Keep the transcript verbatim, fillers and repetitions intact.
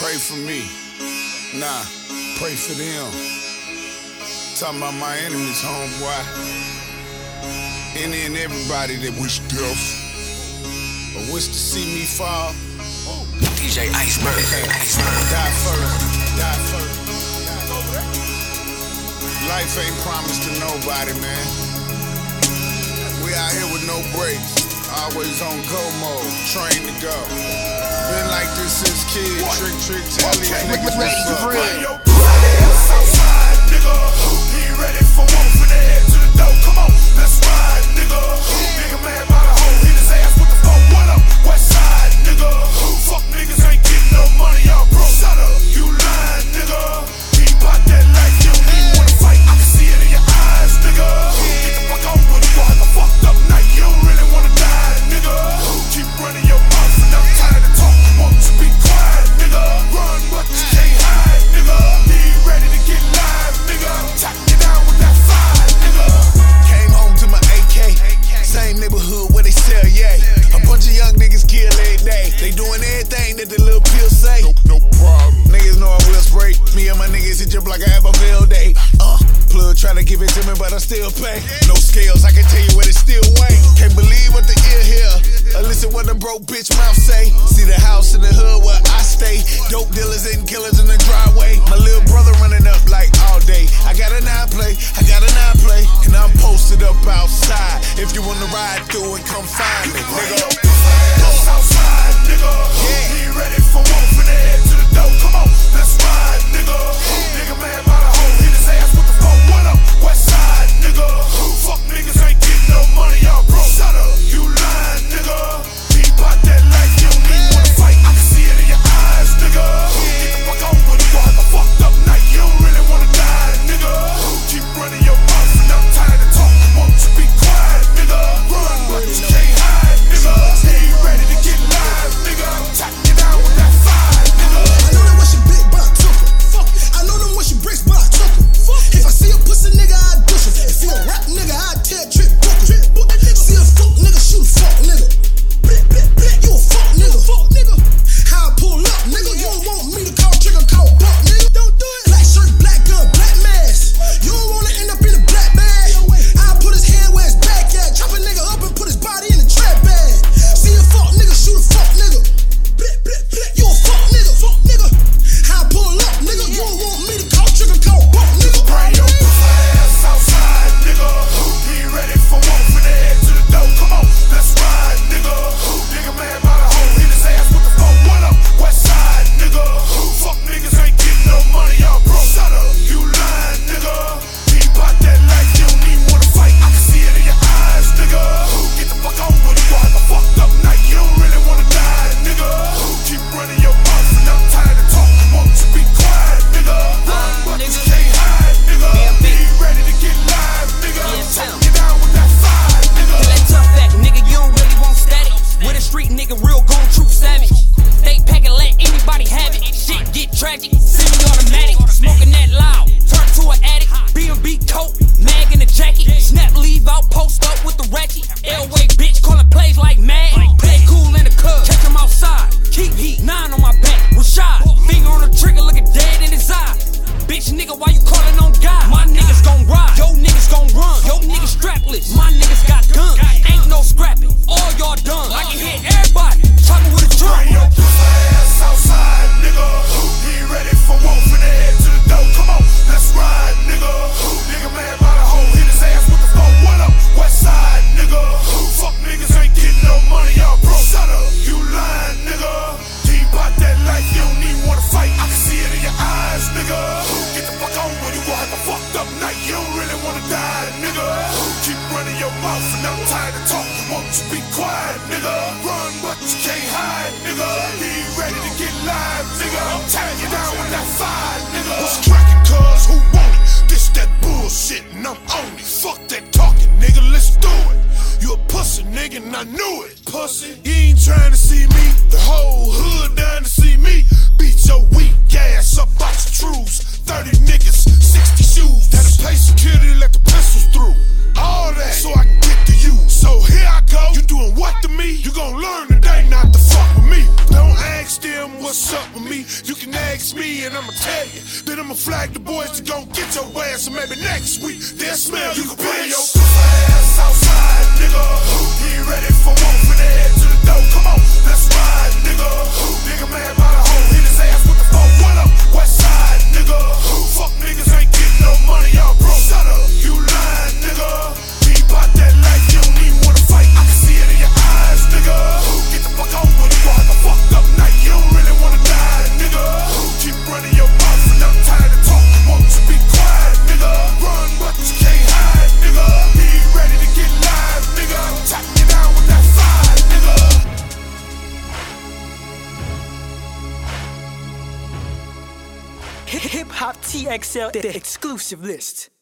Pray for me. Nah, pray for them. Talking about my enemies, homeboy. Any and everybody that wish death or wish to see me fall. D J Iceberg. Iceberg. Die first. Die first. Life ain't promised to nobody, man. We out here with no brakes. Always on go mode. Train to go. Been like this since kids. What? Trick, trick, tell these niggas ready to what's bring. up. Southside, nigga. He ready for one for the head to the dough. Come on, let's ride, nigga. Nigga man by the hole, hit his ass with the phone. What up, west side, nigga? Fuck niggas ain't getting no money, y'all broke. Shut up, you lying, nigga. He bout that life, you don't even wanna fight. I can see it in your eyes, nigga. Get the fuck on with you, boy. Have a fucked up night. You don't really wanna die, nigga. Keep running your mouth and I'm tired of talking. Won't you be quiet, nigga? Run, but you can't hide, nigga. He ready to get live, nigga. Tack you down with that fire, nigga. Came home to my A K, same neighborhood where they sell, yeah. A bunch of young niggas kill every day. They doing everything that the little pill say. No, no problem. Niggas know I will spray. Me and my niggas hit jump like I have a field day. Uh, plug tryna give it to me, but I still pay. No scales, I can tell you what it still weigh. Can't believe what the ear hear. Or listen what the broke bitch mouth say. See the house in the hood where I stay. Dope dealers and killers in the driveway. My little brother running up like all day. I got a nine play, I got a nine play, and I'm posted up outside. If you wanna ride through it, come find me, nigga. Southside, nigga. Yeah. He ready for one for the head to the dough. Come on, let's ride, nigga. Nigga man by the hole, hit his ass with the phone. What up, west side, nigga? Fuck niggas ain't getting no money, y'all broke. Shut up, you lying, nigga. He bout that life, you don't even wanna fight. I can see it in your eyes, nigga. Get the fuck on with you, boy. Have a fucked up night. You don't really wanna die, nigga. Keep running your mouth and I'm tired of talking. Won't you be quiet, nigga? Run, but you can't hide, nigga. He ready to get live, nigga. Tack you down with that fire, nigga. I know that when she big, but I took her. Fuck it. I know them when she bricks, but I took her. If I see a pussy nigga, I douche her. If he a rap nigga, I tear a trick book her. See a fuck nigga, shoot a fuck nigga. You a fuck nigga. Fuck nigga. How I pull up, nigga. You don't want me to call trigger, call buck, nigga. Don't do it. Black shirt, black gun, black mask. You don't wanna end up in a black bag. I'll put his hand where his back at. Chop a nigga up and put his body in a trap bag. See a fuck nigga, shoot a fuck nigga. You a fuck nigga. Fuck nigga. How I pull up, nigga. You don't want me to call trigger, call buck, nigga. Bring your pussy ass outside, nigga. He ready for one for the head to the dough. Come on, let's ride, nigga. Nigga man by the hole, hit his ass with the phone. What up, west side, nigga? Fuck niggas ain't getting no money, y'all broke. Shut up, you lying, nigga. He bout that life, you don't even wanna fight. I can see it in your eyes, nigga. Get the fuck on with you, boy. Have a fucked up night. You don't really wanna die, nigga. Keep running your mouth and I'm tired of talking. Won't you be quiet, nigga? Run, but you can't hide, nigga. He ready to get live, nigga. Tack you down with that fire, nigga. That tough back, nigga, you don't really want static. With a street nigga, real gon' true savage. Stay packin', let anybody have it. Shit get tragic, semi-automatic. Smoking that loud, turn to an addict. B and B coat, mag in the jacket. Snap, leave out, post up with the ratchet. L-way bitch, callin' plays like mad. Play cool in the cub, catch him outside. Keep heat, nine on my back, Rashad. Finger on the trigger, looking dead in his eye. Bitch nigga, why you callin' on God? My niggas gon' ride, yo niggas gon' run. Yo niggas strapless, my niggas got guns. Ain't no scrapping, all y'all done. I can hit everybody, talkin' with a drum. Bring your pussy ass outside, nigga. He ready for one for the head to the dough. Come on, let's ride, nigga. Nigga man by the hole, hit his ass with the phone. What up, west side, nigga? Fuck niggas ain't getting no money, y'all broke. Shut up, you lying, nigga. He bout that life, you don't even wanna fight. I can see it in your eyes, nigga. Get the fuck on with you, boy. Have a fucked up night. You don't really wanna die, nigga. Keep running your mouth and I'm tired of talking. Won't you be quiet, nigga? Run, but you can't hide, nigga. He ready to get live, nigga. I'm tearing you down with that fire, nigga. What's cracking, cuz? Who want it? This that bullshit and I'm on it. Fuck that talking, nigga. Let's do it. You a pussy, nigga, and I knew it. Pussy, you ain't trying to see me. The whole hood down to see me. Beat your weak ass up out your truths. thirty niggas, sixty shoes. That'll pay security, let the pistols through. All that, so I can get to you. So here I go. You doing what to me? You gon' learn today not to fuck with me. Don't ask them what's what's up with me, you can ask me and I'ma tell you. Then I'ma flag the boys to go get your ass, and maybe next week they'll smell you. You can put your ass outside, nigga. Get ready for one for the head to the door. Come on, let's ride, nigga. Nigga mad by the hole, hit his ass with the phone. What up, west side, nigga? Fuck niggas ain't getting no money, y'all broke. Shut up, you lying, nigga. Be about that life, you don't even wanna fight. I can see it in your eyes, nigga. Get the fuck on when you go have a fucked up night. You don't really wanna die, nigga. Keep running your mouth and I'm tired of talking. Won't you be quiet, nigga? Run, but you can't hide, nigga. Be ready to get live, nigga. Tap you down with that fire, nigga. Hip Hop T X L, the exclusive list.